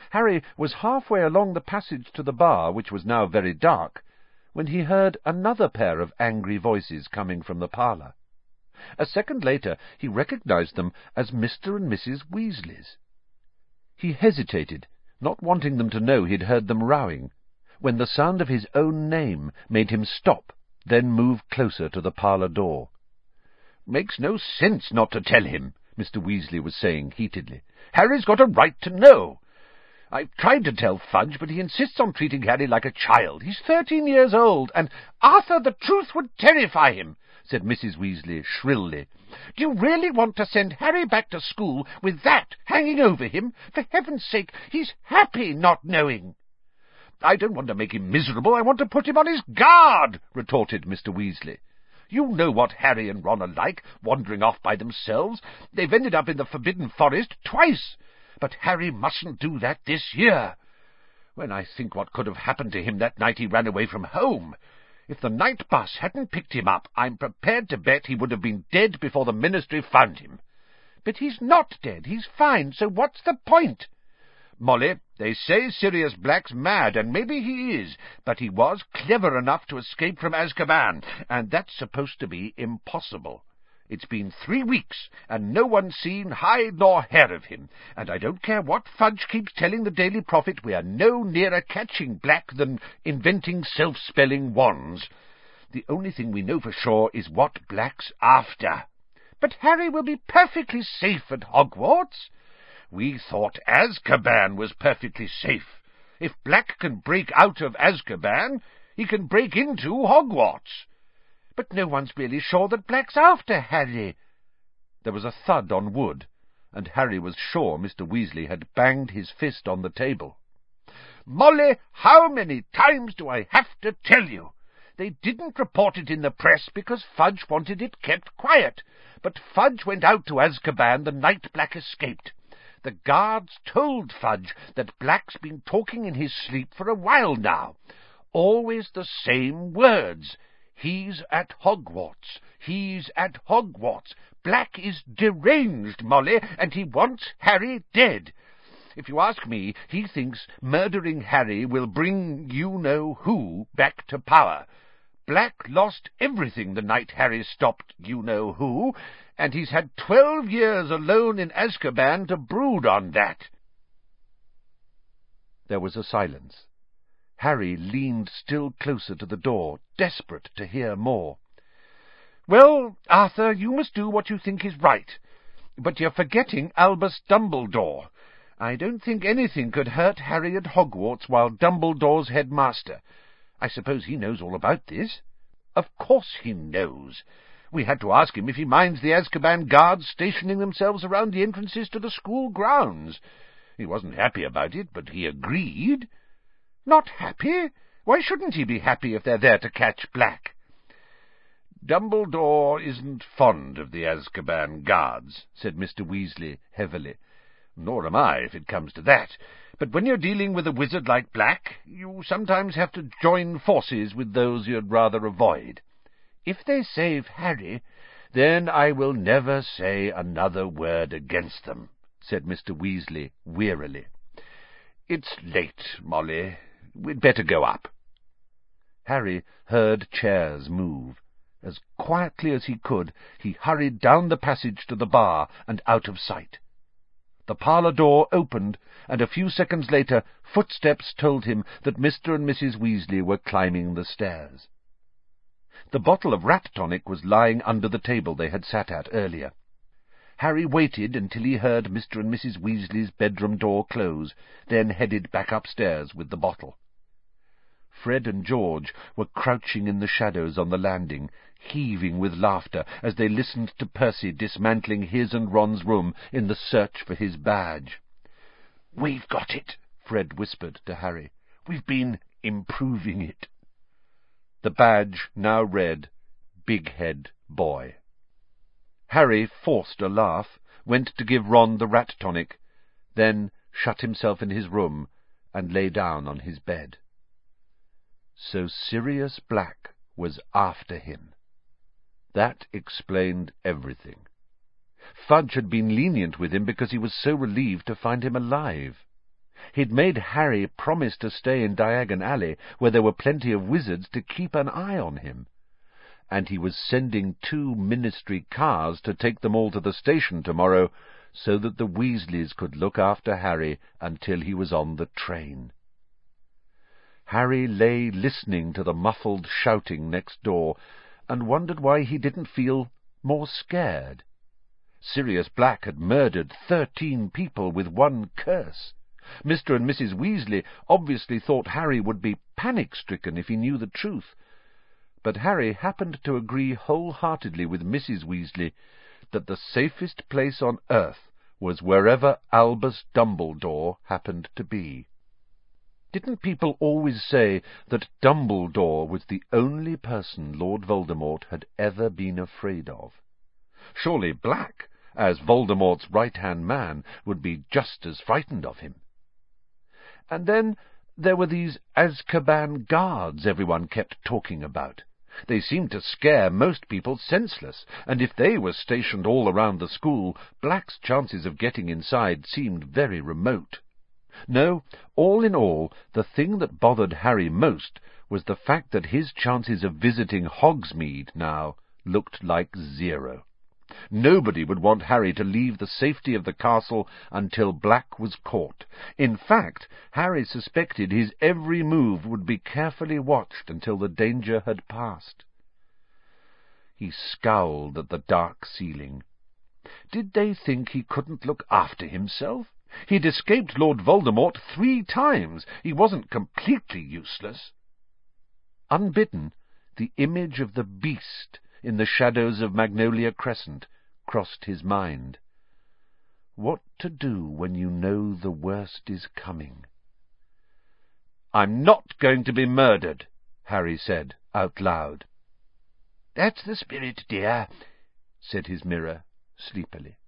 Harry was halfway along the passage to the bar, which was now very dark, when he heard another pair of angry voices coming from the parlour. A second later he recognized them as Mr. and Mrs. Weasley's. He hesitated, not wanting them to know he'd heard them rowing, when the sound of his own name made him stop, then move closer to the parlour door. "Makes no sense not to tell him," Mr. Weasley was saying heatedly. "Harry's got a right to know. I've tried to tell Fudge, but he insists on treating Harry like a child. He's 13 years old, and—" "Arthur, the truth would terrify him," said Mrs. Weasley shrilly. "Do you really want to send Harry back to school with that hanging over him? For heaven's sake, he's happy not knowing." "I don't want to make him miserable. I want to put him on his guard," retorted Mr. Weasley. "You know what Harry and Ron are like, wandering off by themselves. They've ended up in the Forbidden Forest twice. But Harry mustn't do that this year. When I think what could have happened to him that night he ran away from home. If the night bus hadn't picked him up, I'm prepared to bet he would have been dead before the Ministry found him. But he's not dead. He's fine, so what's the point? Molly, they say Sirius Black's mad, and maybe he is, but he was clever enough to escape from Azkaban, and that's supposed to be impossible. It's been 3 weeks, and no one's seen hide nor hair of him, and I don't care what Fudge keeps telling the Daily Prophet, we are no nearer catching Black than inventing self-spelling wands. The only thing we know for sure is what Black's after." "But Harry will be perfectly safe at Hogwarts." "We thought Azkaban was perfectly safe. If Black can break out of Azkaban, he can break into Hogwarts." "But no one's really sure that Black's after Harry." There was a thud on wood, and Harry was sure Mr. Weasley had banged his fist on the table. "Molly, how many times do I have to tell you? They didn't report it in the press because Fudge wanted it kept quiet, but Fudge went out to Azkaban the night Black escaped. The guards told Fudge that Black's been talking in his sleep for a while now. Always the same words. He's at Hogwarts. He's at Hogwarts. Black is deranged, Molly, and he wants Harry dead. If you ask me, he thinks murdering Harry will bring you-know-who back to power. Black lost everything the night Harry stopped you-know-who, and he's had 12 years alone in Azkaban to brood on that." There was a silence. Harry leaned still closer to the door, desperate to hear more. "Well, Arthur, you must do what you think is right. But you're forgetting Albus Dumbledore. I don't think anything could hurt Harry at Hogwarts while Dumbledore's headmaster. I suppose he knows all about this." "Of course he knows. We had to ask him if he minds the Azkaban guards stationing themselves around the entrances to the school grounds. He wasn't happy about it, but he agreed." "Not happy? Why shouldn't he be happy if they're there to catch Black?" "Dumbledore isn't fond of the Azkaban guards," said Mr. Weasley heavily. "Nor am I, if it comes to that. But when you're dealing with a wizard like Black, you sometimes have to join forces with those you'd rather avoid." "If they save Harry, then I will never say another word against them," said Mr. Weasley wearily. "It's late, Molly. We'd better go up." Harry heard chairs move. As quietly as he could, he hurried down the passage to the bar and out of sight. The parlour door opened, and a few seconds later footsteps told him that Mr. and Mrs. Weasley were climbing the stairs. The bottle of rat tonic was lying under the table they had sat at earlier. Harry waited until he heard Mr. and Mrs. Weasley's bedroom door close, then headed back upstairs with the bottle. Fred and George were crouching in the shadows on the landing, heaving with laughter as they listened to Percy dismantling his and Ron's room in the search for his badge. "We've got it," Fred whispered to Harry. "We've been improving it." The badge now read, "Big Head Boy." Harry forced a laugh, went to give Ron the rat tonic, then shut himself in his room and lay down on his bed. So Sirius Black was after him. That explained everything. Fudge had been lenient with him because he was so relieved to find him alive. He'd made Harry promise to stay in Diagon Alley, where there were plenty of wizards to keep an eye on him. And he was sending 2 ministry cars to take them all to the station tomorrow, so that the Weasleys could look after Harry until he was on the train. Harry lay listening to the muffled shouting next door, and wondered why he didn't feel more scared. Sirius Black had murdered 13 people with one curse. Mr. and Mrs. Weasley obviously thought Harry would be panic-stricken if he knew the truth, but Harry happened to agree wholeheartedly with Mrs. Weasley that the safest place on earth was wherever Albus Dumbledore happened to be. Didn't people always say that Dumbledore was the only person Lord Voldemort had ever been afraid of? Surely Black, as Voldemort's right-hand man, would be just as frightened of him. And then there were these Azkaban guards everyone kept talking about. They seemed to scare most people senseless, and if they were stationed all around the school, Black's chances of getting inside seemed very remote. No, all in all, the thing that bothered Harry most was the fact that his chances of visiting Hogsmeade now looked like 0. Nobody would want Harry to leave the safety of the castle until Black was caught. In fact, Harry suspected his every move would be carefully watched until the danger had passed. He scowled at the dark ceiling. Did they think he couldn't look after himself? He'd escaped Lord Voldemort 3 times. He wasn't completely useless. Unbidden, the image of the beast in the shadows of Magnolia Crescent crossed his mind. What to do when you know the worst is coming? "I'm not going to be murdered," Harry said out loud. "That's the spirit, dear," said his mirror sleepily.